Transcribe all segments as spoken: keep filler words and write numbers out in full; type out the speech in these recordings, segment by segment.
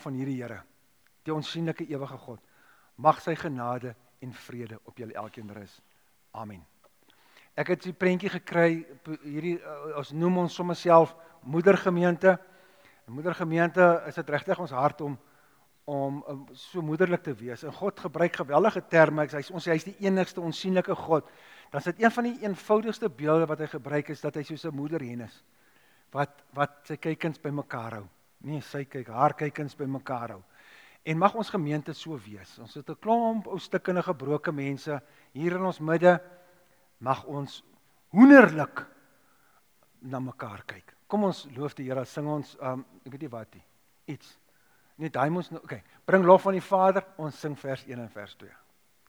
van hierdie Here, die onsigbare ewige God, mag sy genade en vrede op julle elkeen rus. Amen. Ek het die prentjie gekry, hierdie, uh, ons noem ons sommer self moedergemeente. In moedergemeente is dit regtig ons hart om, om um, so moederlik te wees. En God gebruik geweldige terme, hy sê, ons hy is die enigste onsigbare God. Dan is dit een van die eenvoudigste beelde wat hy gebruik is, dat hy soos 'n moederhen is, wat, wat sy kykens by mekaar hou. Nee, sy kyk, haar kykens by mekaar hou. En mag ons gemeente so wees. Ons het 'n klomp ou stikkende gebroke mense hier in ons midde. Mag ons hoenderlik na mekaar kyk. Kom ons loof die Here, sing ons, um, ek weet nie wat nie, iets. Net hy moes nou, okay, bring lof aan die Vader, ons sing vers een en vers twee.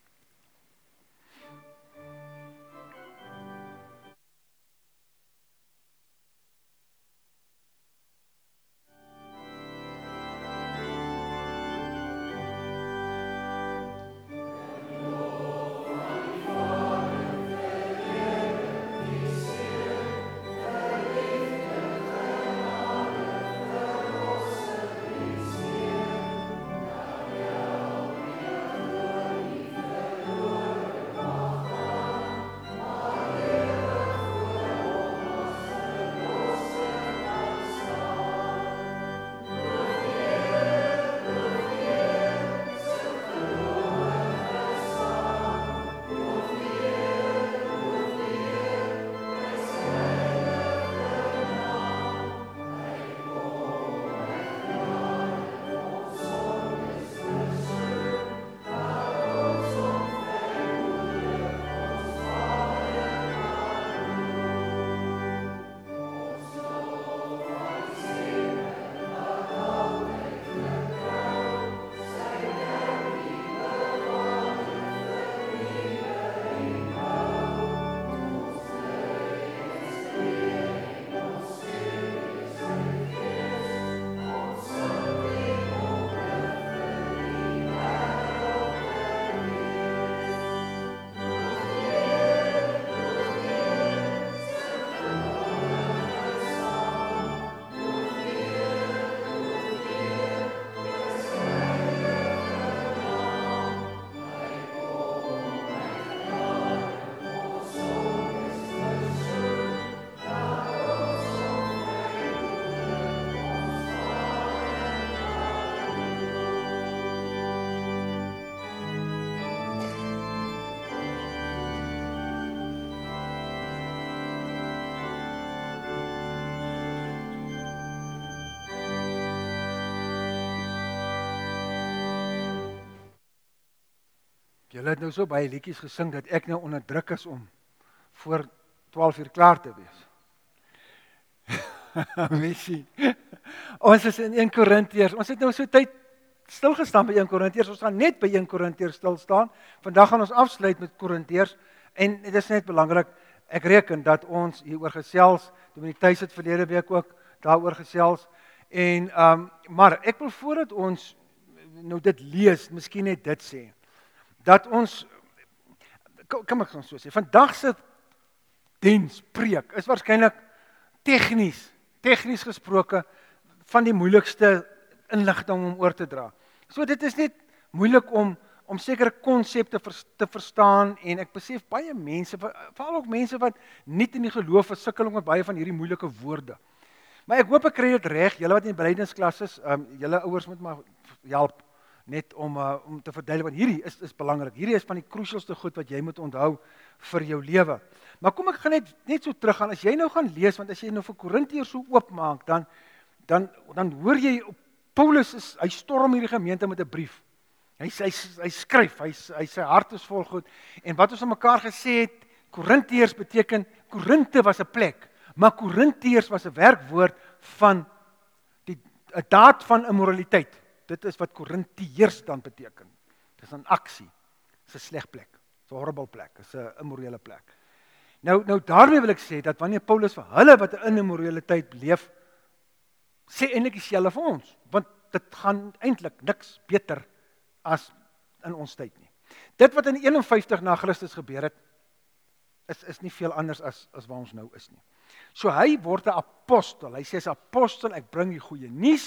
Julle het nou so baie liedjies gesing, dat ek nou onder druk is om voor twaalf uur klaar te wees. Missie. Ons is in een Korintiërs, ons het nou so tyd stilgestaan by een Korintiërs, ons gaan net by een Korintiërs stil staan. Vandag gaan ons afsluit met Korintiërs, en dit is net belangrik, ek reken dat ons hieroor gesels, Dominee Thys het verlede week ook daaroor gesels, en, um, maar ek wil voordat ons nou dit lees, miskien net dit sê, dat ons, kan ek so sê, vandag se diens, preek, is waarskynlik tegnies, tegnies gesproke, van die moeilikste inligting om oor te dra. So dit is net moeilik om, om sekere konsepte te verstaan, en ek besef baie mense, veral ook mense wat nie in die geloof is, sukkel met baie van hierdie moeilike woorde. Maar ek hoop ek kry dit reg, julle wat in die belydensklas is, um, julle ouers moet maar help, net om, uh, om te verduidelik, want hierdie is, is belangrik, hierdie is van die crucialste goed wat jy moet onthou vir jou lewe. Maar kom ek gaan net, net so teruggaan, as jy nou gaan lees, want as jy nou vir Korintiërs so oopmaak, dan, dan, dan hoor jy, Paulus is, hy storm hierdie gemeente met 'n brief. Hy, hy, hy skryf, hy, hy, sy hart is vol goed, en wat ons aan mekaar gesê het, Korintiërs beteken, Korinte was 'n plek, maar Korintiërs was 'n werkwoord van, die 'n daad van immoraliteit. Dit is wat Korintiërs dan beteken. Dit is 'n aksie. Dit is 'n sleg plek. Dit is 'n horrible plek. Dit is 'n immorele plek. Nou, nou daarmee wil ek sê, dat wanneer Paulus vir hulle wat in immoraliteit leef, sê eintlik dieselfde vir ons. Want dit gaan eintlik niks beter as in ons tyd nie. Dit wat in eenenvyftig na Christus gebeur het, is, is nie veel anders as, as waar ons nou is nie. So hy word 'n apostel. Hy sê as apostel, ek bring die goeie nuus.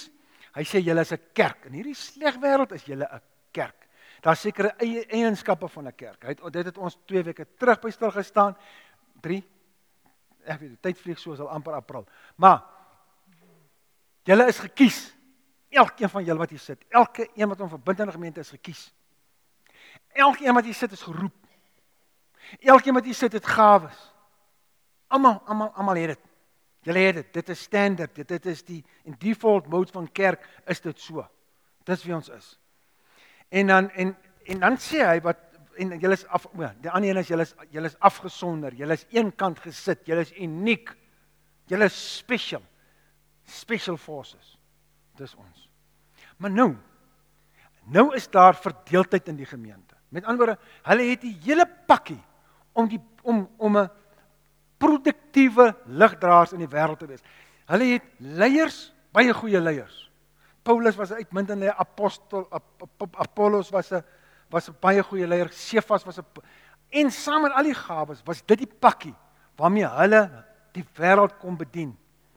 Hy sê julle is 'n kerk. In hierdie sleg wêreld is julle 'n kerk. Daar is sekere eie eienskappe van 'n kerk. Hy het dit het ons twee weke terug by stil gestaan. drie Ek weet, die tyd vlieg so, is al amper April. Maar julle is gekies. Elkeen van julle wat hier sit, elke een wat om verbind in die gemeente is gekies. Elkeen wat hier sit is geroep. Elkeen wat hier sit het gawes. Almal, almal, almal het dit. Julle het dit. Dit is standaard. Dit, dit is die in default mode van kerk is dit so. Dis wie ons is. En dan en en dan sê hy wat en julle is af, ja, die ander een is julle is julle is afgesonder. Julle is eenkant gesit. Julle is uniek. Julle is special. Special forces. Dis ons. Maar nou, nou is daar verdeeldheid in die gemeente. Met ander woorde, hulle het die hele pakkie om die om om 'n produktiewe ligdraers in die wêreld te wees. Hulle het leiers, baie goeie leiers. Paulus was 'n uitmuntende apostel, Apollos was 'n was 'n baie goeie leier, Cephas was 'n en saam met al die gawes was dit die pakkie waarmee hulle die wêreld kon bedien.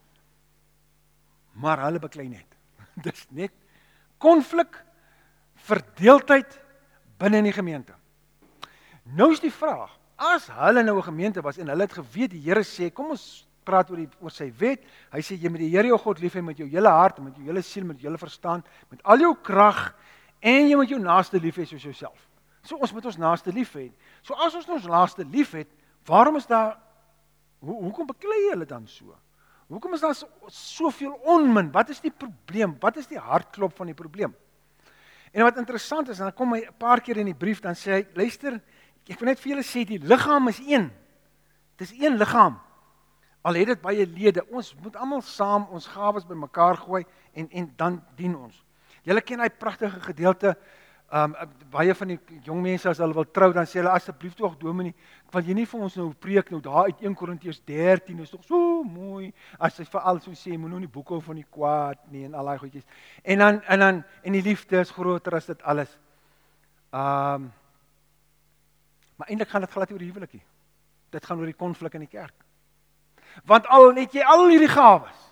Maar hulle beklei net. Dis net konflik, verdeeldheid binne in die gemeente. Nou is die vraag, as hulle nou 'n gemeente was en hulle het geweet die Here sê, kom ons praat oor die oor sy wet. Hy sê jy moet die Here jou God lief hê met jou hele hart, met jou hele siel, met jou hele verstand, met al jou krag en jy moet jou naaste lief hê soos jouself. So ons moet ons naaste lief hê. So as ons ons naaste lief het, waarom is daar hoe hoekom beklei hulle dan so? Hoekom is daar so, soveel onmin? Wat is die probleem? Wat is die hartklop van die probleem? En wat interessant is, en dan kom hy 'n paar keer in die brief, dan sê hy, luister, ek wil net vir julle sê, die liggaam is een. Dis een liggaam. Al het dit baie lede, ons moet almal saam ons gawes bymekaar gooi en en dan dien ons. Julle ken hy pragtige gedeelte, um, baie van die jong mense as hulle wil trou, dan sê hulle asseblief tog dominee, wil jy nie vir ons nou preek nou daar uit een Korintiërs dertien, is tog so mooi, as hy veral so sê, moet nou nie boek hou van die kwaad nie, en al daai goedjies. En dan, en dan, en die liefde is groter as dit alles. Um, maar eintlik gaan dit glad oor die huwelikie. Dit gaan oor die konflik in die kerk. Want al het jy al hierdie gawes,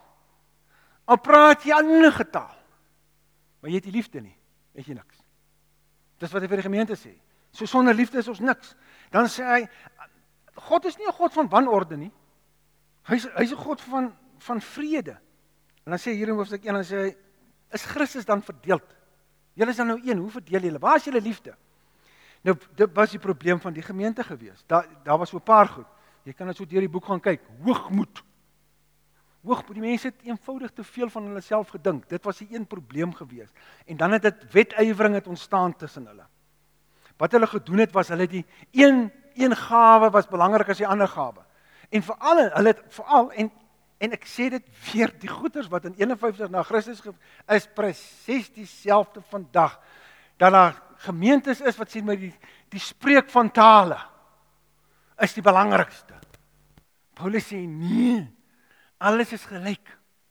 al praat jy ander getaal, maar jy het die liefde nie, het jy niks. Dis wat hy vir die gemeente sê. So sonder liefde is ons niks. Dan sê hy, God is nie 'n God van wanorde nie. Hy's hy's 'n God van van vrede. En dan sê hier in hoofstuk een, dan sê hy, is Christus dan verdeeld? Julle is dan nou een, hoe verdeel julle? Waar is julle liefde? Nou, dit was die probleem van die gemeente gewees. Daar daar was so 'n paar goed. Jy kan net so deur die boek gaan kyk. Hoogmoed. Hoogmoed. Die mense het eenvoudig te veel van hulle self gedink. Dit was die een probleem gewees. En dan het dit wetywering het ontstaan tussen hulle. Wat hulle gedoen het was hulle die een een gawe was belangrik as die ander gawe. En veral hulle het veral en en ek sê dit weer, die goeders wat in eenenvyftig na Christus is presies dieselfde vandag. Dat daar gemeentes is wat sê maar die die spreek van tale is die belangrikste. Paulus sê nee, alles is gelyk.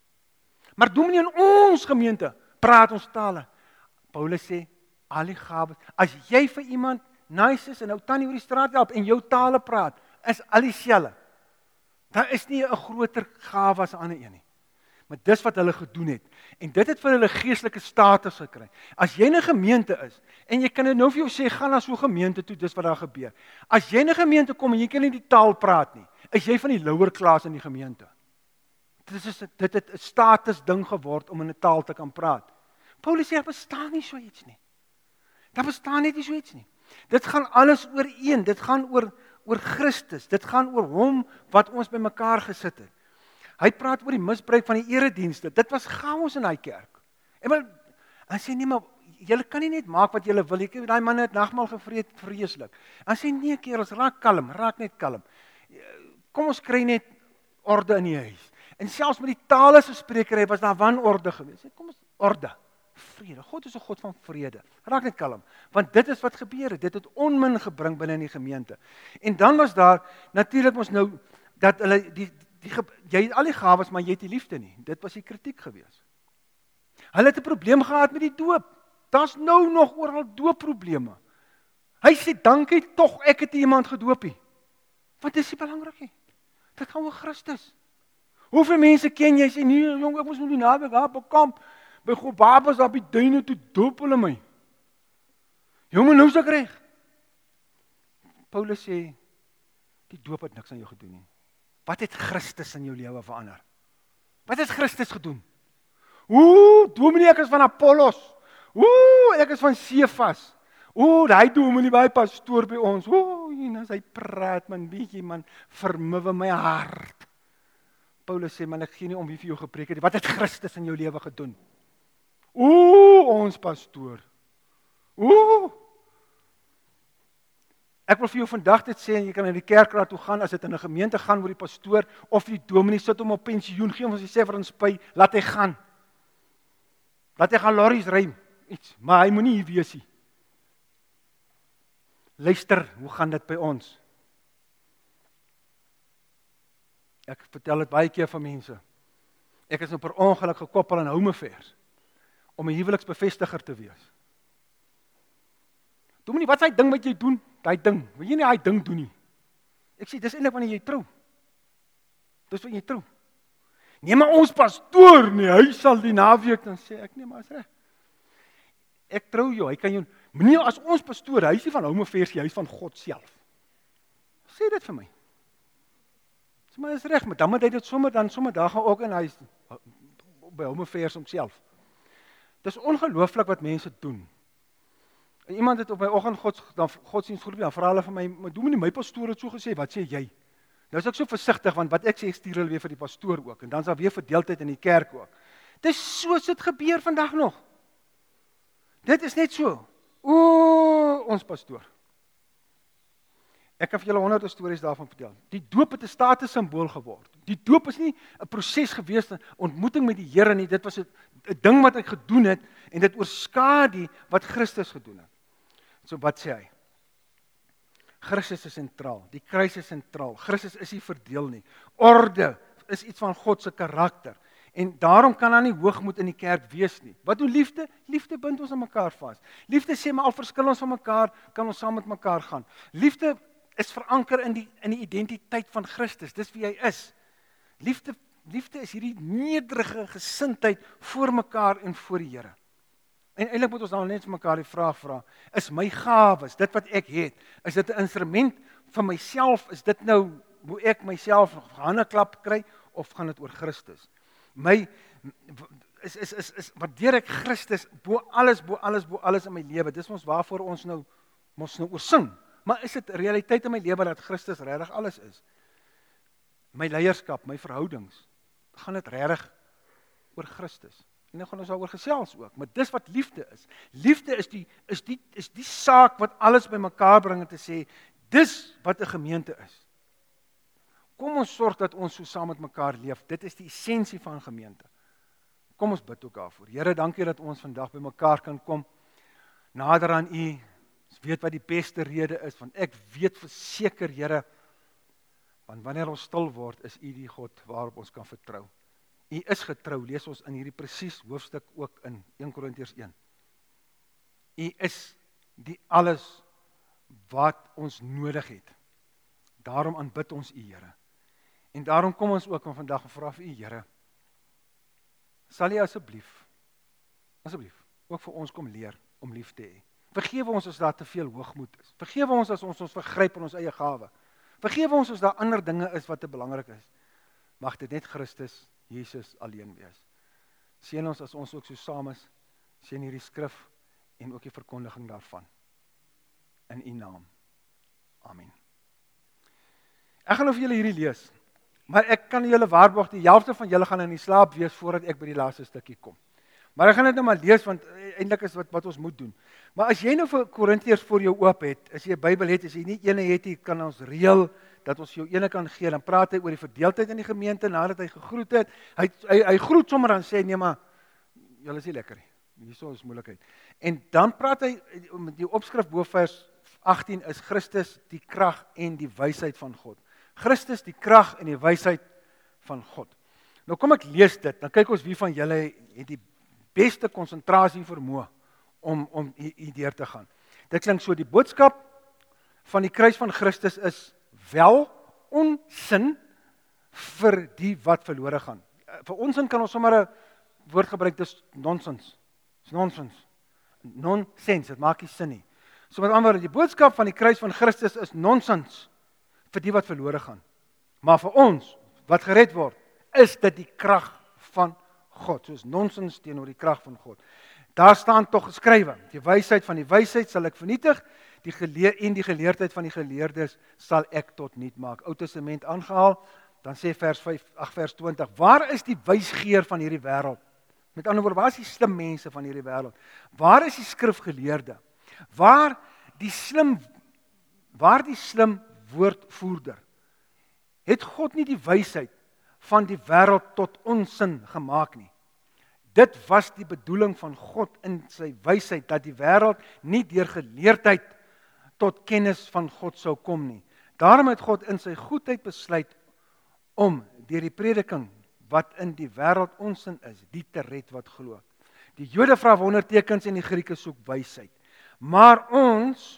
Maar dominee in ons gemeente praat ons tale. Paulus sê al die gawes, as jy vir iemand nice is en ou tannie oor die straat help en jou tale praat, is al dieselfde. Daar is nie 'n groter gawe as 'n ander een nie. Maar dis wat hulle gedoen het. En dit het vir hulle geestelike status gekry. As jy in 'n gemeente is, en jy kan dit nou vir jou sê, gaan na so 'n gemeente toe, dis wat daar gebeur. As jy in 'n gemeente kom en jy kan nie die taal praat nie, is jy van die lower class in die gemeente. Dit is dit het 'n status ding geword om in 'n taal te kan praat. Paulus sê, daar bestaan nie so iets nie. Daar bestaan net nie so iets nie. Dit gaan alles oor een, dit gaan oor oor Christus, dit gaan oor hom wat ons bymekaar gesit het. Hy praat oor die misbruik van die eredienste. Dit was chaos in daai kerk. En wel, hy sê nee, maar julle kan nie net maak wat julle wil. Ek het daai manne het nagmaal gevreet, vreeslik. Hy sê nee, kerels, raak kalm, raak net kalm. Kom ons kry net orde in die huis. En selfs met die tale se sprekery was daar wanorde geweest. Kom ons orde. Vrede. God is 'n God van vrede. Raak net kalm, want dit is wat gebeur het. Dit het onmin gebring binne in die gemeente. En dan was daar natuurlik ons nou dat hulle die Die, jy het al die gawes, maar jy het die liefde nie. Dit was die kritiek gewees. Hulle het 'n probleem gehad met die doop. Daar's nou nog oral doopprobleme. Hy sê, dankie tog, ek het iemand gedoop nie. Wat is die belangrik nie? Dit gaan oor Christus. Hoeveel mense ken jy, sê, nee, jong, ek moes nou die naweek daar op kamp. by God babas daar by duine toe doop hulle my. Jy moet nou se reg. Paulus sê, die doop het niks aan jou gedoen nie. Wat het Christus in jou lewe verander? Wat het Christus gedoen? Ooh, dominee, ek is van Apollos. Ooh, ek is van Cephas. Ooh, hy dominee by pastoor by ons. Ooh, en hy praat man bietjie man, vermuwe my hart. Paulus sê man, ek gee nie om wie vir jou gepreek het. Wat het Christus in jou lewe gedoen? Ooh, ons pastoor. Ooh. Ek wil vir jou vandag dit sê, en jy kan in die kerkraad toe gaan, as dit in 'n gemeente gaan waar die pastoor of die dominee sit om op pensioen, gee ons die sê vir ons by, laat hy gaan. Laat hy gaan lorries ry, iets, maar hy moenie hier wees nie. Luister, hoe gaan dit by ons? Ek vertel dit baie keer van mense. Ek is nou per ongeluk gekoppel aan Home Affairs, om 'n huweliksbevestiger te wees. Dominee, wat is hy ding wat jy doen? Daai ding, wil jy nie daai ding doen nie? Ek sê, dis eintlik wanneer jy trou. Dis wanneer jy trou. Nee, maar ons pastoor nie, hy sal die naweek, dan sê ek, nee, maar is reg. Ek trou jou, hy kan jou, meneer, as ons pastoor, hy is nie van Home Affairs, hy is van God self. Sê dit vir my. Sê maar, is reg, maar dan moet hy dit sommer, dan sommer daar gaan ook, en hy is by Home Affairs homself. Dis ongelooflik wat mense doen. En iemand het op my oggend gods, dan godsdienstgroep, dan vra hulle vir my, maar dominee, my pastoor het so gesê, wat sê jy? Nou is ek so versigtig, want wat ek sê, ek stuur hulle weer vir die pastoor ook, en dan is daar weer verdeeldheid in die kerk ook. Dis soos dit gebeur vandag nog. Dit is net so. O, ons pastoor. Ek kan vir julle honderde stories daarvan vertel. Die doop het 'n statussimbool geword. Die doop is nie 'n proses gewees, 'n ontmoeting met die Here nie, dit was 'n ding wat ek gedoen het, en dit oorskadu wat Christus gedoen het. So wat sê hy? Christus is sentraal, die kruis is sentraal, Christus is nie verdeel nie. Orde is iets van God se karakter, en daarom kan daar nie hoogmoed in die kerk wees nie. Wat doen liefde? Liefde bind ons aan mekaar vas. Liefde sê, maar al verskil ons van mekaar, kan ons saam met mekaar gaan. Liefde is veranker in die, in die identiteit van Christus, dis wie hy is. Liefde, liefde is hierdie nederige gesindheid voor mekaar en voor die Here. En eintlik moet ons dan net vir mekaar die vraag vra, is my gawes, dit wat ek het, is dit 'n instrument van myself, is dit nou, hoe ek myself hande klap kry, of gaan dit oor Christus? My, is, is, is, is waardeer ek Christus, bo alles, bo alles, bo alles in my lewe, dis ons waarvoor ons nou, ons nou oor sing, maar is dit realiteit in my lewe, dat Christus regtig alles is? My leierskap, my verhoudings, gaan dit regtig oor Christus? En dan gaan ons daaroor gesels ook, maar dis wat liefde is. Liefde is die, is die, is die saak wat alles by mekaar bring en te sê, dis wat 'n gemeente is. Kom ons sorg dat ons so saam met mekaar leef, dit is die essensie van gemeente. Kom ons bid ook daarvoor. Here, dankie dat ons vandag by mekaar kan kom, nader aan U, ons weet wat die beste rede is, want ek weet verseker, Here, want wanneer ons stil word, is U die God waarop ons kan vertrou. U is getrou, lees ons in hierdie presies hoofstuk ook in Eerste Korintiërs een. U is die alles wat ons nodig het. Daarom aanbid ons U, Here. En daarom kom ons ook vandag en vra vir U, Here, sal U asseblief, asseblief, ook vir ons kom leer om lief te hê. Vergewe ons as daar te veel hoogmoed is. Vergewe ons as ons ons vergryp in ons eie gawe. Vergewe ons as daar ander dinge is wat te belangrik is. Mag dit net Christus, Jesus alleen wees. Seën ons as ons ook so saam is, seën hierdie skrif en ook die verkondiging daarvan. In U naam. Amen. Ek gaan nou vir julle hierdie lees, maar ek kan julle waarborg, die helfte van julle gaan in die slaap wees voordat ek by die laaste stukkie kom. Maar ek gaan dit nou maar lees, want eintlik is wat, wat ons moet doen. Maar as jy nou vir Korintiërs voor jou oop het, as jy 'n Bybel het, as jy nie ene het nie, kan ons reël dat ons jou ene kan gee, dan praat hy oor die verdeeldheid in die gemeente, nadat hy gegroet het, hy, hy, hy groet sommer dan sê, nee maar, julle is nie lekker nie, hierso is moeilikheid. En dan praat hy, die opskrif bo vers agttien is Christus die krag en die wysheid van God. Christus die krag en die wysheid van God. Nou kom ek lees dit, dan kyk ons wie van julle het die beste konsentrasie vermoë om, om hier deur te gaan. Dit klink so, die boodskap van die kruis van Christus is wel onsin vir die wat verlore gaan. Vir ons kan ons sommer 'n woord gebruik, dis nonsens. Dis nonsens. Nonsens, dit maak nie sin nie. So met ander woorde, die boodskap van die kruis van Christus is nonsens vir die wat verlore gaan. Maar vir ons wat gered word, is dit die krag van God. Soos nonsens teenoor die krag van God. Daar staan tog geskrywe, die wysheid van die wysheid sal ek vernietig, die geleer en die geleerdheid van die geleerdes sal ek tot niet maak. Ou Testament aangehaal, dan sê vers vyf, ag vers twintig, waar is die wysgeer van hierdie wêreld? Met ander woorde, waar is die slim mense van hierdie wêreld? Waar is die skrifgeleerde? Waar die slim waar die slim woordvoerder? Het God nie die wysheid van die wêreld tot onsin gemaak nie? Dit was die bedoeling van God in sy wysheid, dat die wêreld nie deur geleerdheid tot kennis van God sou kom nie. Daarom het God in sy goedheid besluit om deur die prediking wat in die wêreld onsin is, die te red wat glo. Die Jode vra wondertekens en die Grieke soek wysheid. Maar ons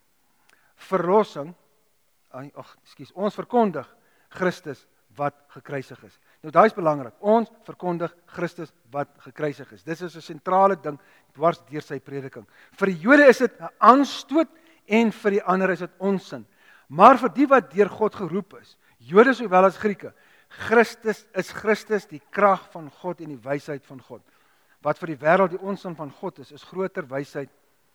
verlossing, ag, ekskuus, ons verkondig Christus wat gekruisig is. Nou daai is belangrik. Ons verkondig Christus wat gekruisig is. Dis is 'n sentrale ding dwars deur sy prediking. Vir die Jode is dit 'n aanstoot en vir die ander is dit onsin. Maar vir die wat deur God geroep is, Jode sowel as Grieke, Christus is Christus die krag van God en die wysheid van God. Wat vir die wêreld die onsin van God is, is groter wysheid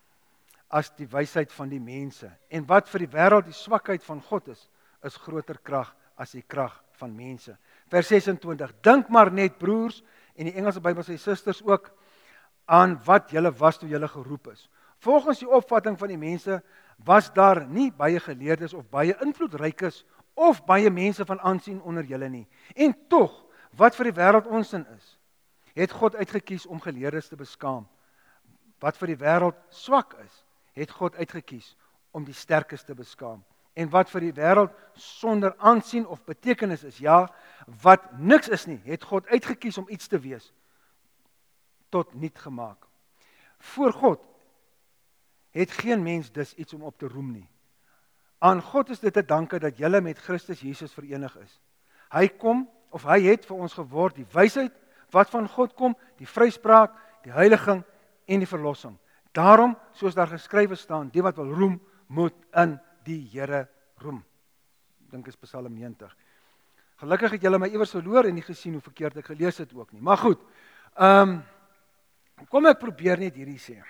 as die wysheid van die mense. En wat vir die wêreld die swakheid van God is, is groter krag as die krag van mense. Vers sesentwintig, dink maar net broers, en die Engelse Bybel sê susters ook, aan wat julle was toe julle geroep is. Volgens die opvatting van die mense, was daar nie baie geleerdes of baie invloedrykes, of baie mense van aansien onder julle nie. En tog, wat vir die wêreld onsin is, het God uitgekies om geleerdes te beskaam. Wat vir die wêreld swak is, het God uitgekies om die sterkes te beskaam. En wat vir die wêreld sonder aansien of betekenis is, ja, wat niks is nie, het God uitgekies om iets te wees, tot niet gemaak. Voor God het geen mens dus iets om op te roem nie. Aan God is dit te danke dat julle met Christus Jesus verenig is. Hy kom, of hy het vir ons geword, die wysheid wat van God kom, die vryspraak, die heiliging en die verlossing. Daarom, soos daar geskrywe staan, die wat wil roem, moet in die Here roem. Ek dink is Psalm negentig. Gelukkig het julle my iewers verloor en nie gesien hoe verkeerd ek gelees het ook nie. Maar goed, um, kom ek probeer net hierdie sê.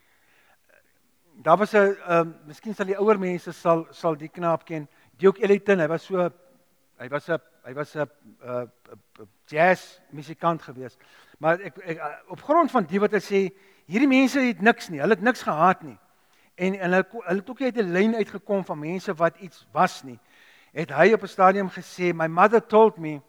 Daar was 'n, um, miskien sal die ouer mense sal sal die knaap ken, Duke Ellington, hy was so, hy was 'n hy was 'n uh, jazz musikant geweest. Maar ek, ek op grond van die wat hy sê, hierdie mense het niks nie, hulle het niks gehad nie. En, en hulle, hulle het ook uit 'n lyn uitgekom van mense wat iets was nie. Het hy op 'n stadium gesê, my mother told me,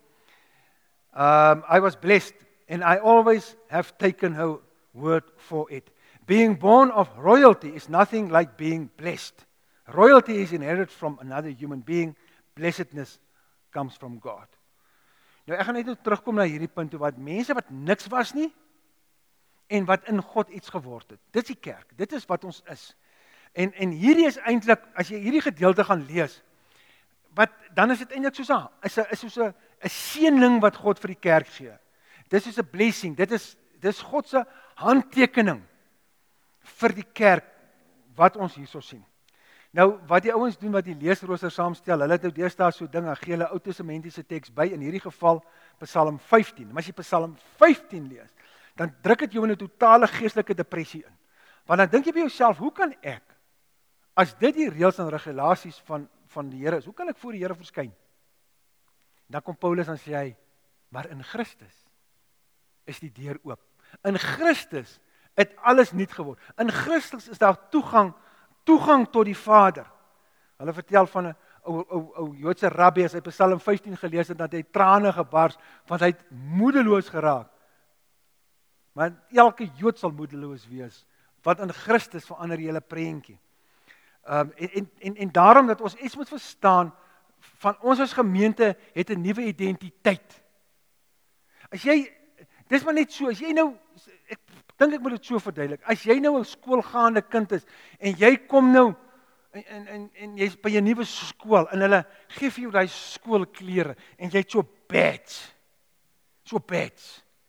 um, I was blessed, and I always have taken her word for it. Being born of royalty is nothing like being blessed. Royalty is inherited from another human being. Blessedness comes from God. Nou ek gaan net nou terugkom na hierdie punt toe wat mense wat niks was nie en wat in God iets geword het. Dit is die kerk. Dit is wat ons is. En en hierdie is eintlik, as jy hierdie gedeelte gaan lees, wat dan is dit eintlik soos 'n is 'n is soos 'n 'n seëning wat God vir die kerk gee. Dis is 'n blessing. Dit is dis God se handtekening vir die kerk wat ons hierso sien. Nou wat die ouens doen wat die leesrooster saamstel, hulle het nou deesdae so dinge, gee hulle Ou Testamentiese teks by, in hierdie geval Psalm vyftien. Maar as jy Psalm vyftien lees, dan druk dit jou in 'n totale geestelike depressie in. Want dan dink jy by jouself, hoe kan ek, as dit die reëls en regulasies van van die Here is, hoe kan ek voor die Here verskyn? Dan kom Paulus en sê hy, maar in Christus is die deur oop. In Christus het alles nuut geword. In Christus is daar toegang, toegang tot die Vader. Hulle vertel van 'n ou ou ou Joodse rabbi, as hy Psalm vyftien gelees het, dat hy trane gebars, want hy het moedeloos geraak. Maar elke Jood sal moedeloos wees, want in Christus verander die hele prentjie. Um, en, en, en, en daarom dat ons iets moet verstaan, van ons as gemeente het 'n nuwe identiteit. As jy, dis maar net so, as jy nou, ek dink ek moet dit so verduidelik, as jy nou 'n skoolgaande kind is, en jy kom nou, en, en, en, en jy's by 'n nuwe skool, en hulle gee vir jou daai skoolklere, en jy het so badge, so badge.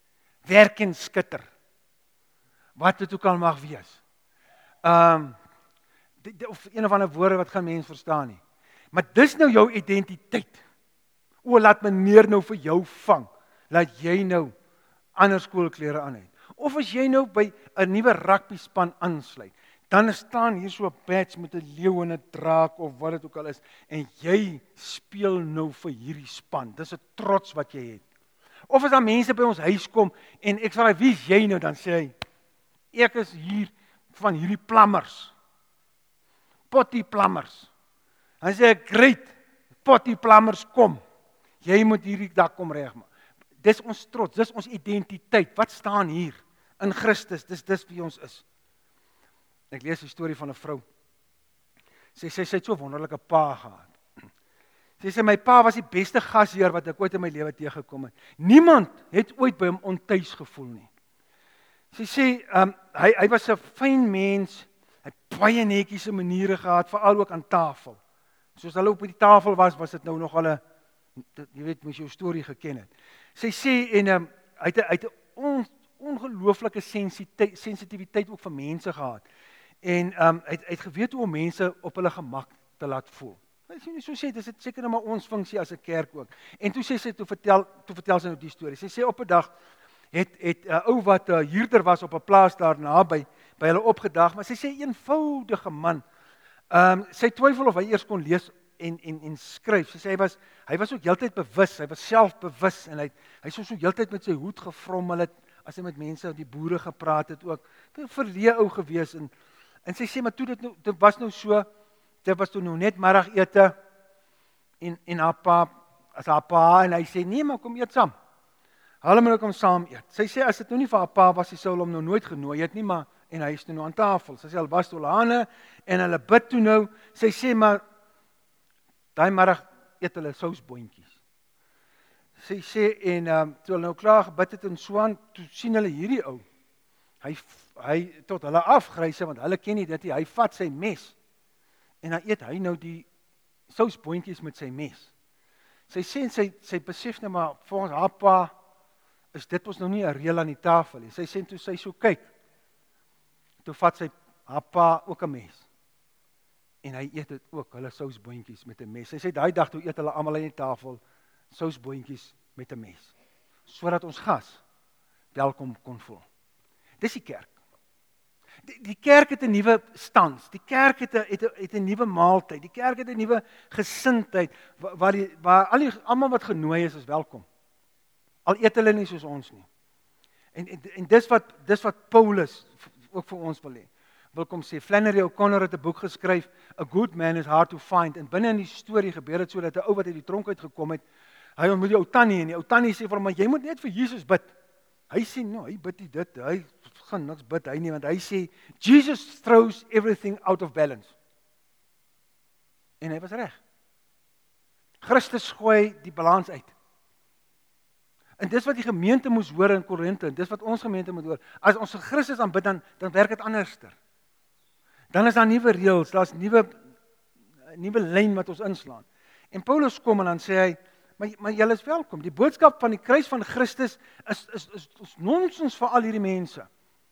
werk en skitter. Wat dit ook al mag wees. Um, die, die, of een of ander woorde wat geen mens verstaan nie. Maar dis nou jou identiteit. O, laat meneer nou vir jou vang. Laat jy nou ander skoolklere aan het. Of as jy nou by 'n nuwe rugby span aansluit, dan staan hier so 'n badge met 'n leeu en 'n draak of wat dit ook al is, en jy speel nou vir hierdie span. Dis 'n trots wat jy het. Of as daar mense by ons huis kom en ek sê, wie is jy nou? Dan sê hy, ek is hier van hierdie plammers. Potty plammers. Dan sê ek, great, potty plammers kom. Jy moet hierdie dak kom regmaak. Dis ons trots, dis ons identiteit. Wat staan hier? In Christus, dis dis wie ons is. Ek lees 'n storie van 'n vrou. Sy sê sy het so 'n wonderlike pa gehad. Sy sê my pa was die beste gasheer wat ek ooit in my lewe teëgekom het. Niemand het ooit by hom ontuis gevoel nie. Sy sê um, hy hy was 'n fyn mens, hy het baie netjiese maniere gehad, veral ook aan tafel. Soos hulle op die tafel was, was dit nou nog al 'n jy weet, mens jou storie geken het. Sy sê en um, hy het hy het 'n on, ongelooflike sensitiwiteit ook vir mense gehad. En um, hy, hy het geweet hoe om mense op hulle gemak te laat voel. As jy nie so sê, dis dit seker nou maar ons funksie as 'n kerk ook. En toe sê sy toe vertel, toe vertel sy nou die storie. Sy sê op 'n dag het het 'n ou wat 'n huurder was op 'n plaas daar naby by hulle opgedag, maar sy sê eenvoudige man. Ehm um, sy twyfel of hy eers kon lees en en en skryf. Sy sê hy was hy was ook heeltyd bewus, hy was selfbewus en hy hy sou so heeltyd met sy hoed gefrommel het as hy met mense, die boere gepraat het ook. 'n Verleë ou gewees en en sy sê maar toe dit nou dit was nou so, dit was toe nou net middagete en en haar pa as haar pa en hy sê nee maar kom eet saam. Hulle moet kom saam eet. Sy sê as dit nou nie vir haar pa was, sy sou hom nou nooit genooi het nie, maar en hy is nou aan tafel. Sy sê hulle was toe hulle hande en hulle bid toe nou. Sy sê maar daai middag eet hulle sousboontjies. Sy sê en um, toe hulle nou klaar gebid het en so aan, toe sien hulle hierdie ou. Hy hy tot hulle afgryse want hulle ken nie dit nie. Hy vat sy mes en dan eet hy nou die sousboontjies met sy mes. Sy sê en sy sy besef nou maar volgens haar pa is dit ons nou nie 'n reël aan die tafel nie. Sy sê toe sy so kyk. Toe vat sy haar pa ook 'n mes. En hy eet dit ook, hulle sousboontjies met 'n mes. Sy sê daai dag toe eet hulle almal aan die tafel sousboontjies met 'n mes. Sodat ons gas welkom kon voel. Dis die kerk. Die, die kerk het 'n nuwe stans. Die kerk het 'n het 'n het 'n nuwe maaltyd. Die kerk het 'n nuwe gesindheid waar waar, die, waar al die almal wat genooi is is welkom. Al eet hulle nie soos ons nie. En en, en dis wat dis wat Paulus ook vir ons wil hê. Wil kom sê Flannery O'Connor het 'n boek geskryf, A Good Man is Hard to Find. En binne in die storie gebeur dit so dat 'n ou wat uit die tronk uit gekom het, hy ontmoet die ou tannie en die ou tannie sê vir hom, maar jy moet net vir Jesus bid. Hy sê nou, hy bid nie dit, hy gaan niks bid hy nie want hy sê Jesus throws everything out of balance. En hy was reg. Christus gooi die balans uit. En dis wat die gemeente moes hoor in Korinthe, en dis wat ons gemeente moet hoor. As ons vir Christus aanbid, dan dan werk dit anderster. Dan is daar nuwe reëls, daar's nuwe nuwe lyn wat ons inslaan. En Paulus kom en dan sê hy, maar maar julle is welkom. Die boodskap van die kruis van Christus is is is, is nonsens vir al hierdie mense.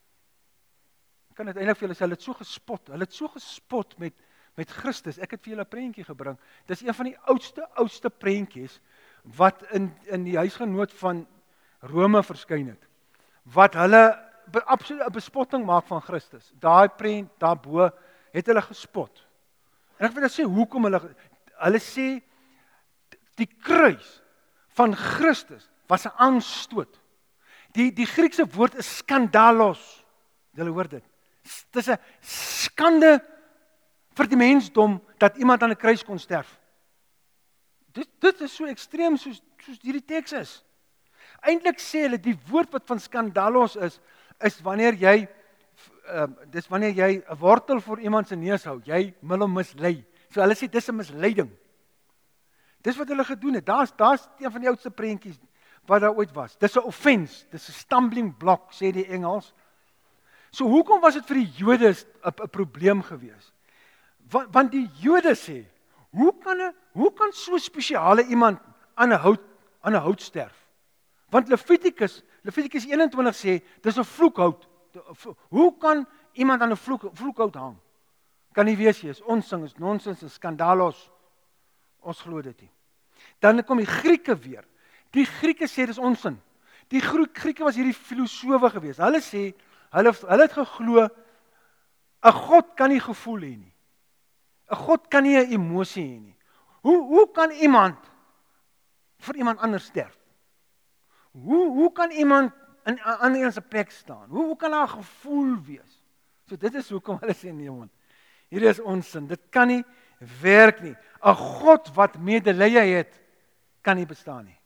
Ek kan uiteindelik vir julle sê hulle het so gespot. Hulle het so gespot met met Christus. Ek het vir julle 'n prentjie gebring. Dis een van die oudste oudste prentjies wat in in die huisgenoot van Rome verskyn het. Wat hulle be, absoluut 'n bespotting maak van Christus. Daai prent daarbo het hulle gespot. En ek wil net sê hoekom hulle hulle sê die kruis van Christus was 'n aanstoot. Die die Griekse woord is skandalos. Julle hoor dit. Dis 'n skande vir die mensdom dat iemand aan 'n kruis kon sterf. Dit dit is so ekstreem soos soos hierdie teks is. Eintlik sê hulle die woord wat van skandalos is, is wanneer jy uh, dis wanneer jy 'n wortel vir iemand se neus hou, jy wil hom mislei. So hulle sê dis 'n misleiding. Dis wat hulle gedoen het. Daar's daar's een van die oudste prentjies wat daar ooit was. Dis 'n offense, dis 'n stumbling block sê die Engels. So hoekom was dit vir die Jode 'n 'n probleem gewees? Want, want die Jode sê, hoe kan 'n hoe kan so spesiale iemand aan 'n hout aan 'n hout sterf? Want Levitikus, Levitikus eenentwintig sê, dis 'n vloekhout. Hoe kan iemand aan 'n vloek, vloekhout hang? Kan nie wees nie, is onsing, is nonsens, is skandalos. Ons glo dit nie. Dan kom die Grieke weer. Die Grieke sê dis onsin. Die Grieke was hierdie filosowe gewees. Hulle sê, hulle, hulle het geglo, 'n God kan nie gevoel hê nie. 'n God kan nie 'n emosie hê nie. Hoe, hoe kan iemand vir iemand anders sterf? Hoe, hoe kan iemand in 'n ander se plek staan? Hoe, hoe kan daar 'n gevoel wees? So dit is hoekom hulle sê nee man. Hierdie is onsin. Dit kan nie werk nie. 'n God wat medelee het, kan nie bestaan nie.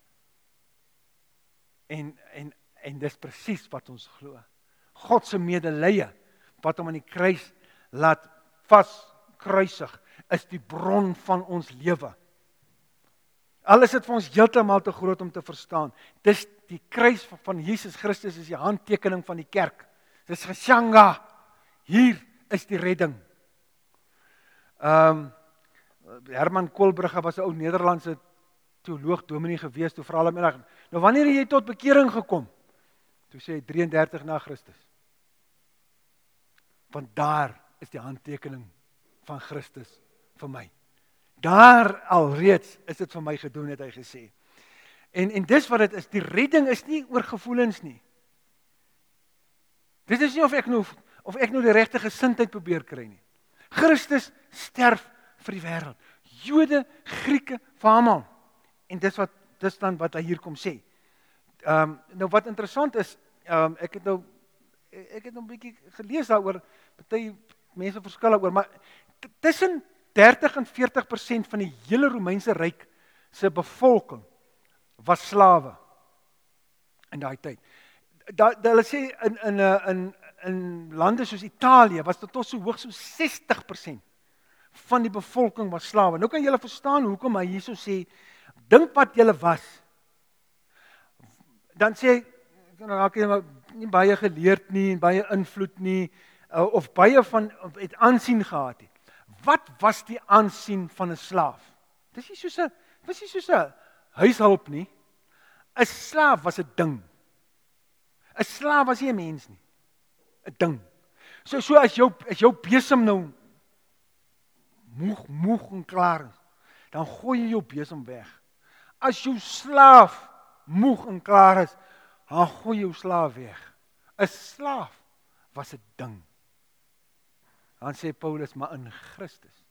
En en en dis presies wat ons glo. God se medelee wat hom aan die kruis laat vaskruisig, is die bron van ons lewe. Al is dit vir ons heeltemal te groot om te verstaan. Dis die kruis van Jesus Christus is die handtekening van die kerk. Dis geshanga. Hier is die redding. Ehm um, Herman Kolbrugge was 'n ou Nederlandse teoloog, dominee gewees, toe vra hulle hom, nou wanneer het jy tot bekering gekom? Toe sê hy drie en dertig na Christus. Want daar is die handtekening van Christus vir my. Daar alreeds is dit vir my gedoen, het hy gesê. En en dis wat dit is, die redding is nie oor gevoelens nie. Dit is nie of ek nou of ek nou die regte gesindheid probeer kry nie. Christus sterf vir die wêreld. Jode, Grieke, vir almal. En dis wat dis dan wat hy hier kom sê. Ehm um, nou wat interessant is, ehm um, ek het nou ek het nog 'n bietjie gelees daaroor, party mense verskil daaroor, maar tussen dertig en veertig persent van die hele Romeinse ryk se bevolking was slawe in daai tyd. Da, da hulle sê in in in in lande soos Italië was dit tot so hoog so sestig persent van die bevolking was slawe. Nou kan julle verstaan hoekom hy hierso sê, dink wat julle was. Dan sê hy, nou raak jy nie baie geleerd nie, baie invloed nie, of baie van het aansien gehad het. Wat was die aansien van 'n slaaf? Dis nie soos 'n, dis nie soos 'n huishulp nie. 'n Slaaf was 'n ding. 'n Slaaf was nie 'n mens nie. 'n Ding. So so as jou as jou besem nou moeg moeg en klaar is, dan gooi jy jou besem weg. As jou slaaf moeg en klaar is, dan gooi jou slaaf weg. 'n Slaaf was 'n ding. Dan sê Paulus, maar in Christus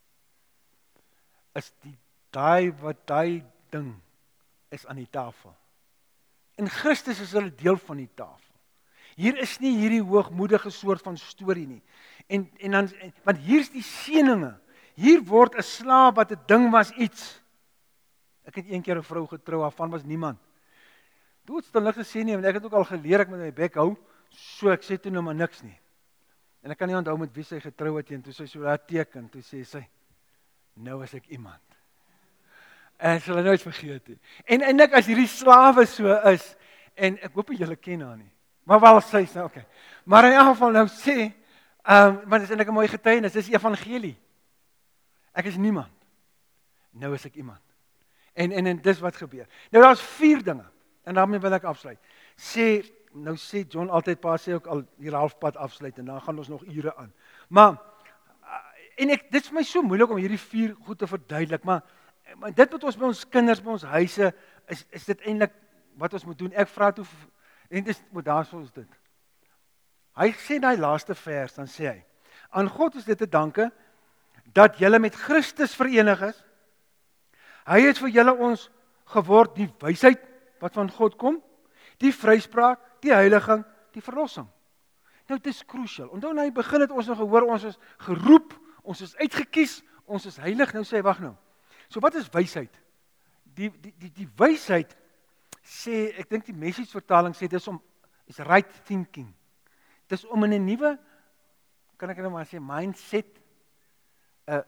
is die daai wat daai ding is aan die tafel. In Christus is hulle deel van die tafel. Hier is nie hierdie hoogmoedige soort van storie nie. En en dan want hier's die seëninge. Hier word 'n slaaf wat 'n ding was iets. Ek het een keer 'n vrou getrou, waarvan was niemand. Doodste lig gesê nie, want ek het ook al geleer ek met my bek hou, so ek sê toe nou maar niks nie. En ek kan nie onthou met wie sy getrou het, en toe sy so daar teken, toe sê sy, nou is ek iemand. En sy het nooit vergeet nie. En en ek as hierdie slawe so is, en ek hoop julle ken haar nie, maar wel sy sê, okay. Maar in elk geval nou sê, um, want dit is eintlik 'n mooi getuienis, dis evangelie. Ek is niemand, nou is ek iemand. En en en dis wat gebeur. Nou daar's vier dinge, en daarmee wil ek afsluit. Sê, nou sê John altyd, pa sê ook al hier halfpad afsluit, en dan gaan ons nog ure aan. Maar, en ek, dit is vir my so moeilik om hierdie vier goed te verduidelik, maar, maar dit wat ons by ons kinders, by ons huise, is, is dit eintlik wat ons moet doen. Ek vra toe, en dis, maar daar so is dit. Hy sê daai laaste vers, dan sê hy, aan God is dit te danke, dat julle met Christus verenig is. Hy het vir julle ons geword die wysheid wat van God kom, die vryspraak, die heiliging, die verlossing. Nou dit is crucial. Onthou nou, hy begin het ons nou gehoor, ons is geroep, ons is uitgekies, ons is heilig. Nou sê hy, wag nou. So wat is wysheid? Die die die die wysheid sê, ek dink die Message vertaling sê dis om is right thinking. Dis om in 'n nuwe, kan ek nou maar sê, mindset 'n uh,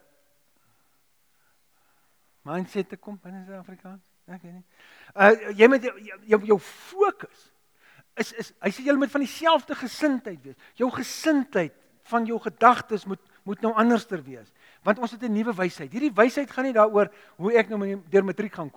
mindset te kom, binne in Afrikaans. Ek weet nie. Uh jy met jou jou, jou fokus is is hy sê jy moet van dieselfde gesindheid wees. Jou gesindheid van jou gedagtes moet moet nou anderster wees. Want ons het 'n nuwe wysheid. Hierdie wysheid gaan nie daaroor hoe ek nou deur matriek gaan kom nie.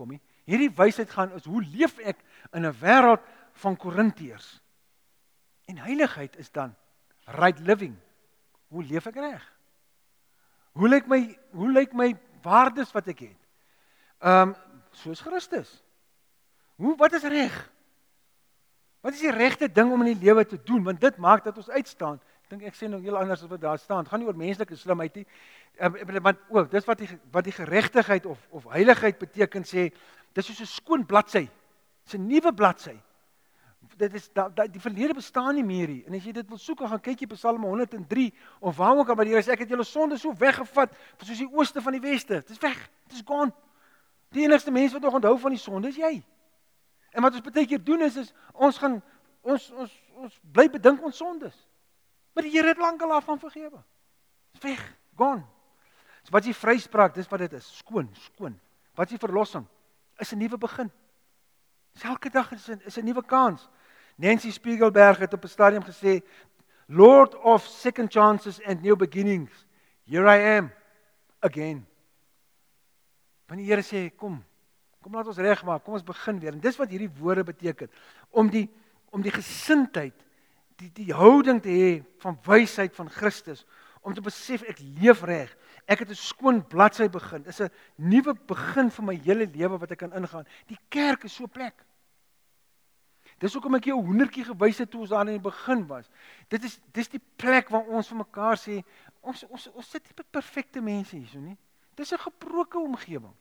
Hierdie wysheid gaan is, hoe leef ek in 'n wêreld van Korintiërs? En heiligheid is dan right living. Hoe leef ek reg? Hoe lyk my hoe lyk my waardes wat ek het? Ehm um, soos Christus. Hoe wat is reg? Wat is die regte ding om in die lewe te doen? Want dit maak dat ons uitstaan. Ek dink ek sê nou heel anders as wat daar staan. Het gaan nie oor menslike slimheid nie. Um, want ook dis wat die wat die geregtigheid of of heiligheid beteken sê, dis soos 'n skoon bladsy. Dis 'n nuwe bladsy. Dit is da, da, die verlede bestaan nie meer hier. En as jy dit wil soek, gaan kyk jy op Psalm honderd en drie of waar ook al waar die Here sê ek het julle sonde so weggevat soos die ooste van die weste. Dit is weg. Dit is gone. Die enigste mens wat nog onthou van die sonde is jy. En wat ons baie keer doen is is ons gaan ons ons ons bly bedink ons sondes. Maar die Here het lankal af van vergewe. Dis weg, gone. So wat is die vryspraak? Dis wat dit is. Skoon, skoon. Wat is die verlossing? Is 'n nuwe begin. Dis elke dag is 'n is 'n nuwe kans. Nancy Spiegelberg het op 'n stadium gesê, Lord of second chances and new beginnings. Here I am again. Want die Here sê, kom, kom laat ons regmaak, kom ons begin weer. En dis wat hierdie woorde beteken, om die om die gesindheid, die die houding te hê van wysheid van Christus, om te besef ek leef reg. Ek het 'n skoon bladsy begin. Dis 'n nuwe begin vir my hele lewe wat ek kan ingaan. Die kerk is so 'n plek. Dis hoekom ek jou hoendertjie gewys het toe ons daar in die begin was. Dit is dis die plek waar ons vir mekaar sê, ons ons ons sit nie met perfekte mense hierso nie. Dis 'n gebroke omgewing.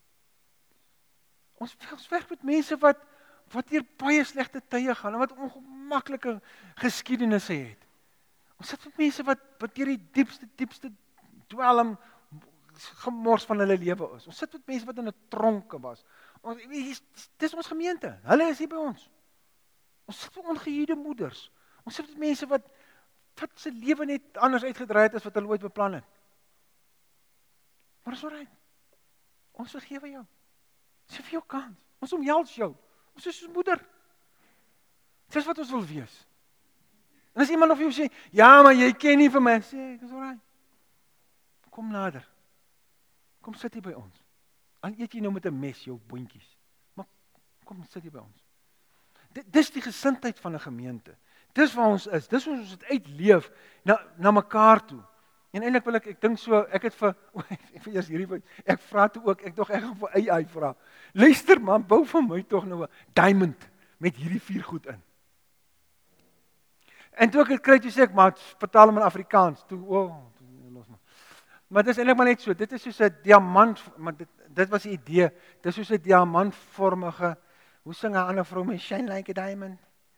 Ons ons werk met mense wat wat hier baie slegte tye gaan en wat ongemaklike geskiedenisse het. Ons sit met mense wat wat deur die diepste diepste dwelm gemors van hulle lewe is. Ons sit met mense wat in 'n tronke was. Ons dis ons gemeente. Hulle is hier by ons. Ons sit met ongehuwde moeders. Ons sit met mense wat wat se lewe net anders uitgedraai het as wat hulle ooit beplan het. Maar is alright. Ons vergewe jou. Ons gee vir jou kans. Ons omhels jou. Ons is soos moeder. Dis wat ons wil wees. En as iemand of jou sê, ja, maar jy ken nie vir my, sê ek, is alright. Kom nader. Kom sit hier by ons. Al eet jy nou met 'n mes jou boontjies. Maar kom sit hier by ons. Dis die gesindheid van 'n gemeente. Dis waar ons is. Dis hoe ons dit uitleef na na mekaar toe. En eintlik wil ek ek dink so, ek het vir ek vir eers hierdie ek vra toe ook, ek tog ek gaan vir A I vra. Luister man, bou vir my tog nou 'n diamond met hierdie vier goed in. En toe ek dit kry, toe sê ek, maar vertaal hom in Afrikaans. Toe, o, oh, los maar. Maar dit is eintlik maar net so. Dit is soos 'n diamant, maar dit dit was die idee. Dit is soos 'n diamantvormige. Hoe sing 'n ander vrou met shine like a diamond?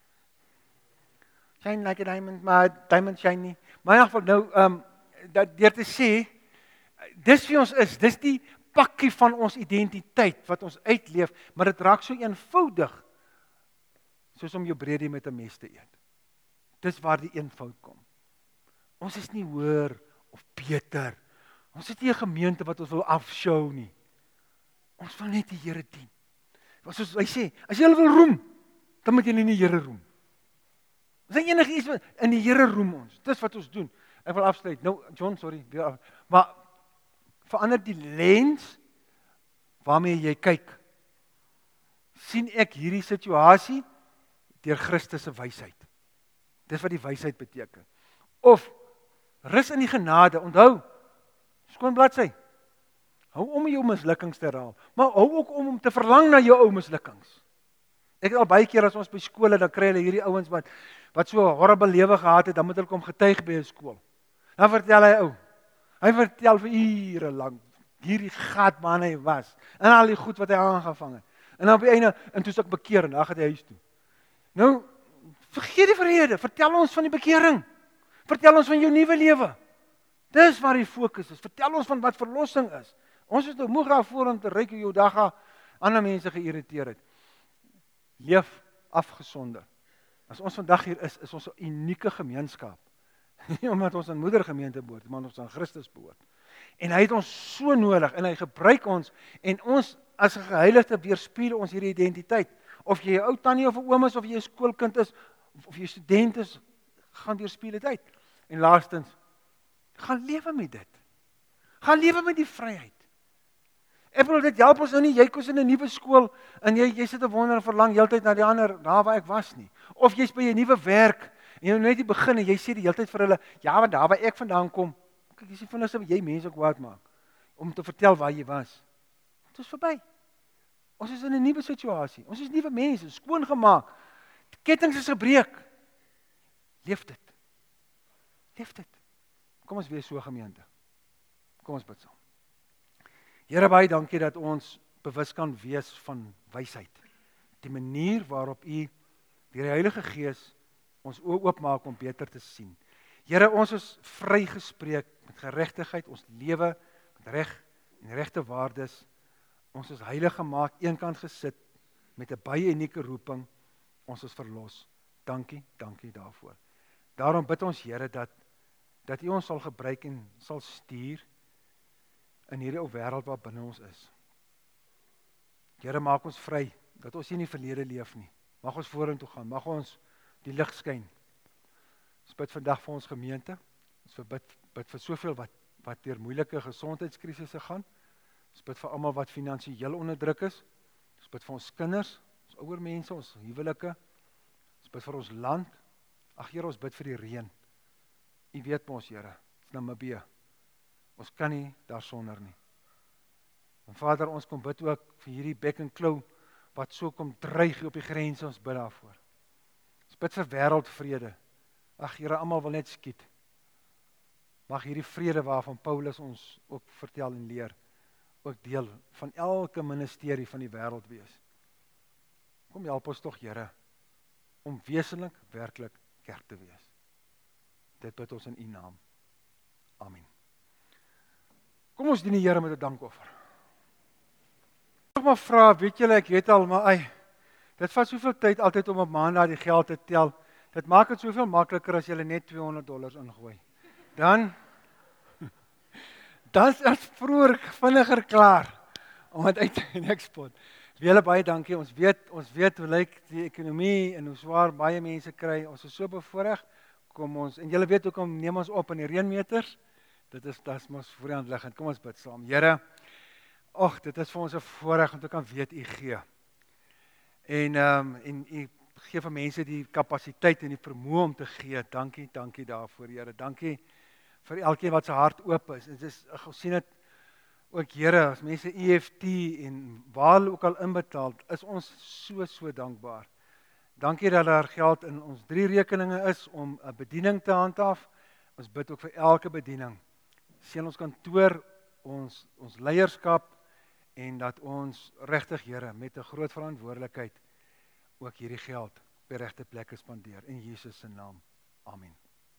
Shine like a diamond, maar diamond shine nie. Maar in elk geval nou, ehm um, dat deur te sê, dis wie ons is. Dis die pakkie van ons identiteit wat ons uitleef, maar dit raak so eenvoudig soos om jou breedie met 'n mes te eet. Dis waar die eenvoud kom. Ons is nie hoër of beter. Ons is nie 'n gemeente wat ons wil afshow nie. Ons wil net die Here dien. Wat soos hy sê, as jy wil roem, dan moet jy nie die Here roem. As jy enige iets in die Here roem ons. Dis wat ons doen. Ek wil afsluit. Nou John, sorry, weer af. Maar verander die lens waarmee jy kyk. sien ek hierdie situasie deur Christus se wysheid. Dis wat die wysheid beteken. Of rus in die genade, onthou, skoon bladsy. Hou om jou mislukkings te herhaal, maar hou ook om om te verlang na jou ou mislukkings. Ek het al baie keer as ons by skole, dan kry hulle hierdie ouens wat wat so 'n horrible lewe gehad het, dan moet hulle kom getuig by 'n skool. Dan vertel hy ou. Hy vertel vir ure lank hierdie gat man hy was en al die goed wat hy aangevang het. En dan op die einde en toe suk bekeer en dan gaan hy huis toe. Nou vergeet die vrede, vertel ons van die bekering. Vertel ons van jou nuwe lewe. Dis waar die fokus is. Vertel ons van wat verlossing is. Ons is nou moeg daarvoor om te ryk hoe jou dag gaan ander mense geïrriteer het. Leef afgesonder. As ons vandag hier is, is ons 'n unieke gemeenskap. Nie omdat ons aan moedergemeente behoort, maar ons aan Christus behoort. En hy het ons so nodig en hy gebruik ons en ons as 'n geheiligde weerspieël ons hierdie identiteit. Of jy 'n ou tannie of 'n oom is of jy 'n skoolkind is of, of jy student is, gaan weerspieël dit uit. En laastens, gaan lewe met dit. Gaan lewe met die vryheid. Ek bedoel, dit help ons nou nie, jy kos in 'n nuwe skool, en jy, jy sit te wonder en verlang heeltyd na die ander, daar waar ek was nie. Of jy's by 'n nuwe werk, en jy net die begin, en jy sê die heeltyd vir hulle, ja, want daar waar ek vandaan kom, kyk, jy sê van ons, jy mense ook kwaad maak, om te vertel waar jy was. Het is verby. Ons is in 'n nuwe situasie, ons is nuwe mense, skoon gemaak, die kettinge is gebreek. Leef dit. Leef dit. Kom ons wees so gemeente. Kom ons bid saam. Here, baie dankie dat ons bewus kan wees van wysheid. Die manier waarop U deur die Heilige Gees ons oë oopmaak om beter te sien. Here, ons is vrygespreek met geregtigheid, ons lewe met reg en regte waardes. Ons is heilig gemaak, eenkant gesit met 'n baie unieke roeping. Ons is verlos. Dankie, dankie daarvoor. Daarom bid ons, Here, dat dat U ons sal gebruik en sal stuur in hierdie ou wêreld wat binne ons is. Here, maak ons vry, dat ons nie in die verlede leef nie. Mag ons vorentoe gaan, mag ons die lig skyn. Ons bid vandag vir ons gemeente, ons bid, bid vir soveel wat, wat deur moeilike gesondheidskrisisse gaan, ons bid vir almal wat finansiëel onder druk is, ons bid vir ons kinders, ons ouer mense, ons huwelike, ons bid vir ons land, ag Here, ons bid vir die reën. U weet ons, Here, dit is Namibië, ons kan nie daarsonder nie. En Vader, ons kom bid ook vir hierdie bek en klou, wat so kom dreig op die grense, ons bid daarvoor. Ons bid vir wêreldvrede. Ag Here, almal wil net skiet. Mag hierdie vrede waarvan Paulus ons ook vertel en leer, ook deel van elke ministerie van die wêreld wees. Kom help ons tog, Here, om wesenlik, werklik kerk te wees. Dit bid ons in U naam. Amen. Kom ons dien die Here met 'n dankoffer. Ek maar vra, weet julle, ek weet al, maar ai, dit vat soveel tyd altyd om op maandag die geld te tel. Dit maak dit soveel makliker as jy net tweehonderd dollars ingooi. Dan dan is dit vroeër vinniger klaar om dit uit te eksport. Julle baie dankie. Ons weet, ons weet hoe lyk die ekonomie en hoe swaar baie mense kry. Ons is so bevoorreg. Kom ons, en julle weet ook om neem ons op in die reënmeters. Dit is das mos voor die hand liggend. Kom ons bid saam. Here, ag, dit is vir ons 'n voorreg om te kan weet U gee. En ehm um, en U gee vir mense die kapasiteit en die vermoë om te gee. Dankie, dankie daarvoor, Here. Dankie vir elkeen wat sy hart oop is. Dit is, ons sien dit ook, Here, as mense E F T en waar hulle ook al inbetaal, is ons so so dankbaar. Dankie dat daar geld in ons drie rekeninge is om 'n bediening te handhaaf. Ons bid ook vir elke bediening. Seën ons kantoor, ons ons leierskap, en dat ons regtig, Here, met 'n groot verantwoordelikheid ook hierdie geld op die regte plekke spandeer in Jesus se naam. Amen.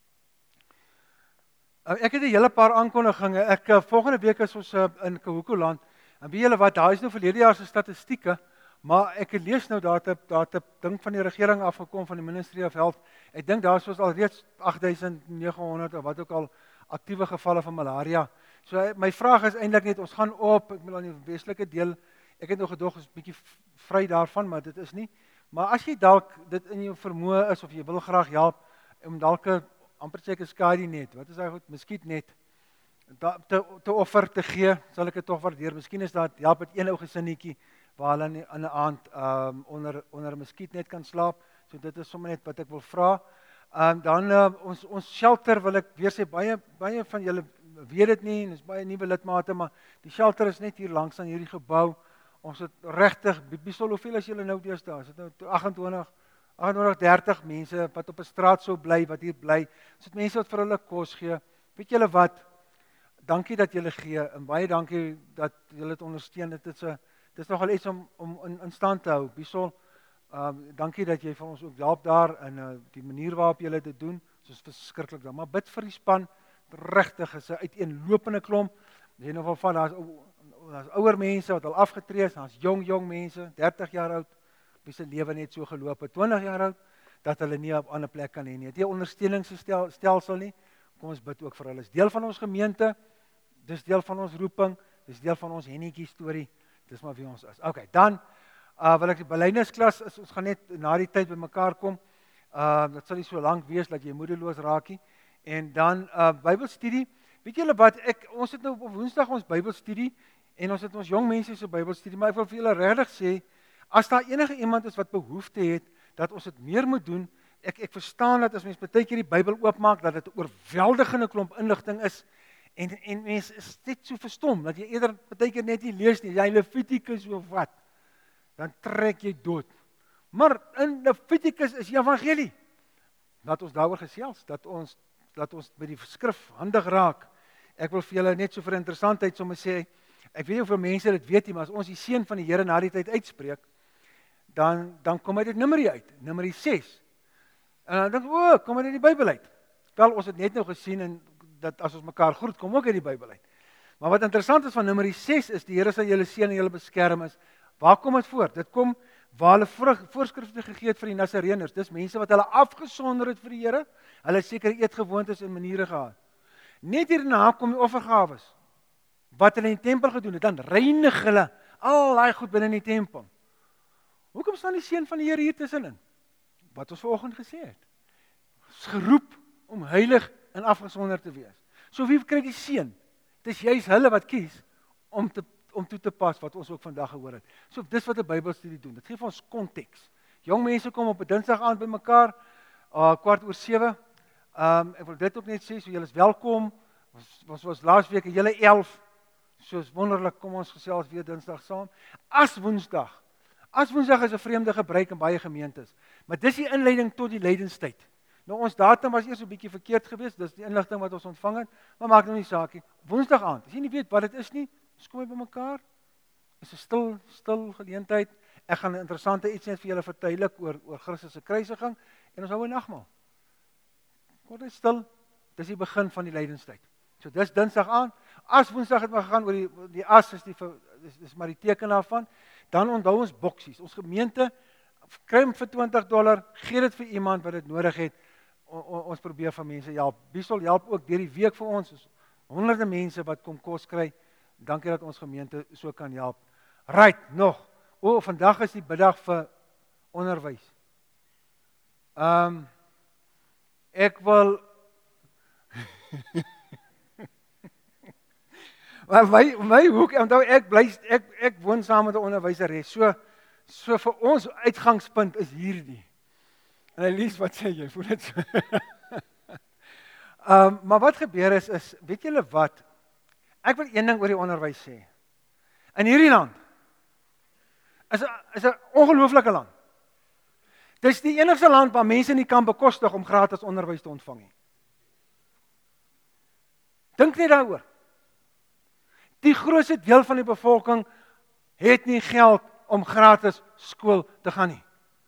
Ek het 'n hele paar aankondigings. Ek volgende week is ons in Kahukuland. En weet julle wat, daar is nou verlede jaar se statistieke, maar ek lees nou daar het daar het 'n ding van die regering afgekom van die Ministry of Health. Ek dink daar was al reeds agt duisend nege honderd of wat ook al aktiewe gevalle van malaria. So my vraag is eintlik net, ons gaan op, ek bedoel aan die westelike deel, ek het nog gedog is 'n bietjie vry daarvan, maar dit is nie. Maar as jy dalk dit in jou vermoë is of jy wil graag help om dalk 'n amper seker skadu net, wat is hy goed, muskiet net te te offer te gee, sal ek dit tog waardeer. Miskien is daar help met een ou gesinnetjie waar hulle in 'n aand um, onder onder 'n muskiet net kan slaap. So dit is sommer net wat ek wil vra. Um, dan uh, ons ons shelter wil ek weer sê, baie baie van julle weet dit nie en is baie nuwe lidmate, maar die shelter is net hier langs aan hierdie gebou. Ons het regtig, Bisol, hoeveel as julle nou deesdae? Is dit nou agentwintig, agentwintig, dertig mense wat op 'n straat sou bly, wat hier bly. Ons het mense wat vir hulle kos gee. Weet julle wat? Dankie dat julle gee en baie dankie dat julle dit ondersteun. Dit is 'n dit is nogal iets om om in, in stand te hou. Bisol, um, dankie dat jy vir ons ook help daar en uh, die manier waarop julle dit doen. Dit is verskriklik dan. Maar bid vir die span. Regtig is 'n uiteenlopende klomp. Jy nog wel van daar's daar's ouer mense wat al afgetree is, daar's jong jong mense, dertig jaar oud, wie se lewe net so geloop het, twintig jaar oud, dat hulle nie op 'n ander plek kan hê nie. Het jy ondersteuningsstelsel nie? Kom ons bid ook vir hulle. Dis deel van ons gemeente. Dis deel van ons roeping. Dis deel van ons hennetjie storie. Dis maar wie ons is. Okay, dan uh wil ek die belydensklas is ons gaan net na die tyd bymekaar kom. Uh dit sal nie so lank wees dat jy moedeloos raak nie. En dan uh Bybelstudie. Weet julle wat, ek ons het nou op Woensdag ons Bybelstudie En ons het ons jong mense so Bybelstudie, maar ek wil vir julle regtig sê, as daar enige iemand is wat behoefte het dat ons dit meer moet doen, ek ek verstaan dat as mens baie keer die Bybel oopmaak dat dit 'n oorweldigende klomp inligting is en en mense is net so verstom dat jy eerder baie keer net nie lees nie, jy Levitikus of wat, dan trek jy dood. Maar in Levitikus is die evangelie. Laat ons daaroor gesels, dat ons dat ons by die skrif handig raak. Ek wil vir julle net so vir interessantheid sommer sê, ek weet nie hoeveel mense dit weet nie, maar as ons die seën van die Here na die tyd uitspreek, dan dan kom uit dit Numeri uit, Numeri ses. En dan dink ek, o, kom uit die Bybel uit. Wel, ons het net nou gesien en dat as ons mekaar groet, kom ook uit die Bybel uit. Maar wat interessant is van Numeri ses is die Here sal julle seën en julle beskerm is. Waar kom dit voor? Dit kom waar hulle voorskrifte gegee het vir die Nasareëners. Dis mense wat hulle afgesonder het vir die Here. Hulle het sekere eetgewoontes en maniere gehad. Net hierna kom die offergawes. Wat hulle in die tempel gedoen het, dan reinig hulle al daai goed binne in die tempel. Hoekom staan die seën van die Here hier tussenin? Wat ons vanoggend gesê het. Ons geroep om heilig en afgesonder te wees. So wie kry die seën? Dis juist hulle wat kies om te om toe te pas wat ons ook vandag gehoor het. So dis wat 'n Bybelstudie doen. Dit gee vir ons konteks. Jong mense kom op 'n Dinsdag aand by mekaar, uh kwart oor sewe. Um ek wil dit ook net sê, so julle is welkom. Ons was was laasweek 'n hele elf. Soos wonderlik, kom ons gesels weer Dinsdag saam. As Woensdag. As Woensdag is 'n vreemde gebruik in baie gemeentes. Maar dis die inleiding tot die lydenstyd. Nou ons datum was eers 'n bietjie verkeerd geweest, dis die inligting wat ons ontvang het, maar maak nou nie saak nie. Woensdag aand. As jy nie weet wat dit is nie, ons kom by mekaar. Dis 'n stil stil geleentheid. Ek gaan 'n interessante iets net vir julle verduidelik oor oor Christus se kruisiging en ons hou 'n nagmaal. Word net stil. Dis die begin van die lydenstyd. So dis Dinsdag aand. As Woensdag het maar gegaan oor die die as is die dis, dis maar die teken daarvan. Dan onthou ons boksies. Ons gemeente kry vir twintig dollar, gee dit vir iemand wat dit nodig het. O, o, ons probeer van mense help. Biesel help ook deur die week vir ons. Ons honderde mense wat kom kos kry. Dankie dat ons gemeente so kan help. Right, nog. O, vandag is die biddag vir onderwys. Ehm um, ek wil Maar my my hoek, onthou ek bly ek ek woon saam met 'n onderwyseres. So so vir ons uitgangspunt is hierdie. En Elise, wat sê jy? Voel dit so? Ehm um, maar wat gebeur is is weet julle wat? Ek wil een ding oor die onderwys sê. In hierdie land is 'n is 'n ongelooflike land. Dis die enigste land waar mense nie kan bekostig om gratis onderwys te ontvang nie. Dink net daaroor. Die grootste deel van die bevolking het nie geld om gratis skool te gaan nie.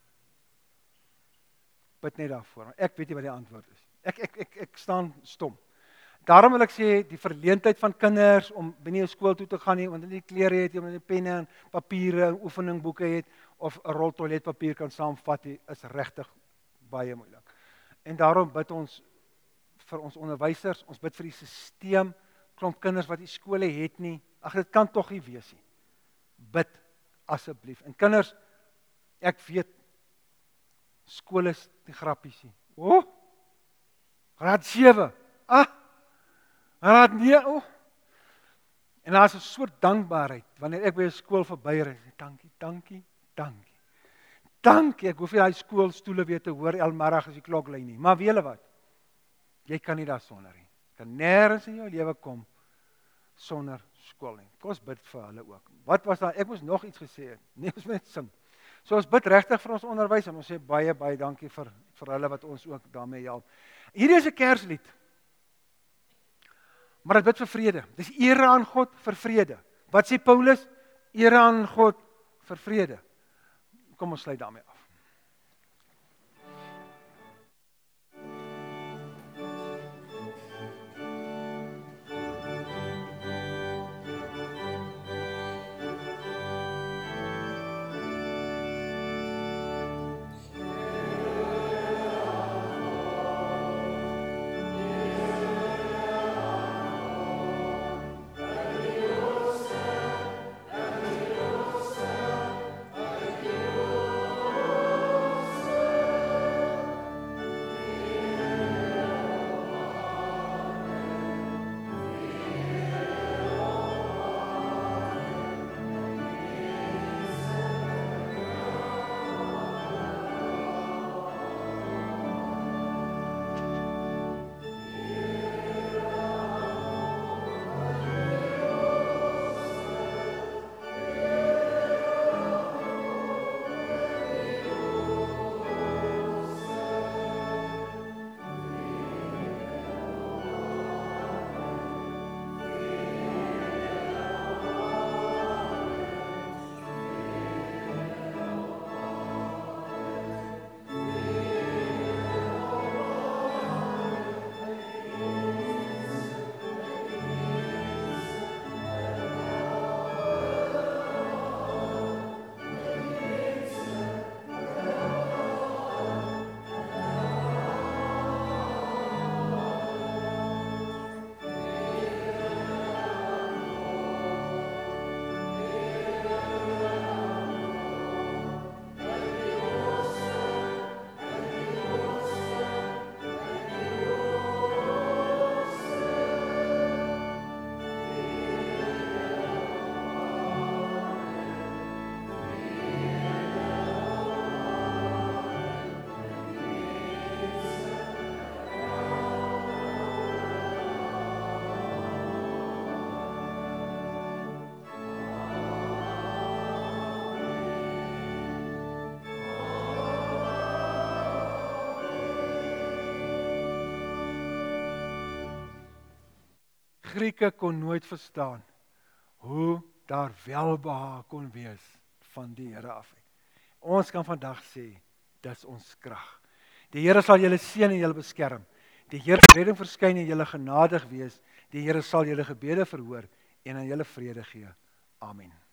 Bid net daarvoor. Ek weet nie wat die antwoord is. Ek ek ek ek staan stom. Daarom wil ek sê die verleentheid van kinders om by nie 'n skool toe te gaan nie, want hulle nie klere het, hulle nie penne en papiere en oefeningboeke het of 'n rol toiletpapier kan saamvat nie, is regtig baie moeilik. En daarom bid ons vir ons onderwysers, ons bid vir die stelsel, klomp kinders wat die skole het nie. Ag, dit kan tog nie wees nie. Bid asseblief. En kinders, ek weet skole is die grappies nie. O! Oh, graad sewe. Ah! Graad nege. O! Oh. En daar is 'n soort dankbaarheid wanneer ek by 'n skool verby ry. Dankie, dankie, dankie. Dankie. Ek hoef nie daai skoolstoele weer te hoor elmiddag as die klok lui nie. Maar weet julle wat? Jy kan nie daar sonder nie. Kan nêrens in jou lewe kom sonder skool nie. Kom ons bid vir hulle ook. Wat was daar? Ek moes nog iets gesê het. Nee, ons moet net sing. So ons bid regtig vir ons onderwys en ons sê baie baie dankie vir vir hulle wat ons ook daarmee help. Hierdie is 'n Kerslied. Maar dit bid vir vrede. Dis ere aan God vir vrede. Wat sê Paulus? Ere aan God vir vrede. Kom ons sluit daarmee af. Grieke kon nooit verstaan hoe daar welbehae kon wees van die Here af. Ons kan vandag sê, dis ons krag. Die Here sal julle seën en julle beskerm. Die Here se redding verskyn en julle genadig wees. Die Here sal julle gebede verhoor en aan julle vrede gee. Amen.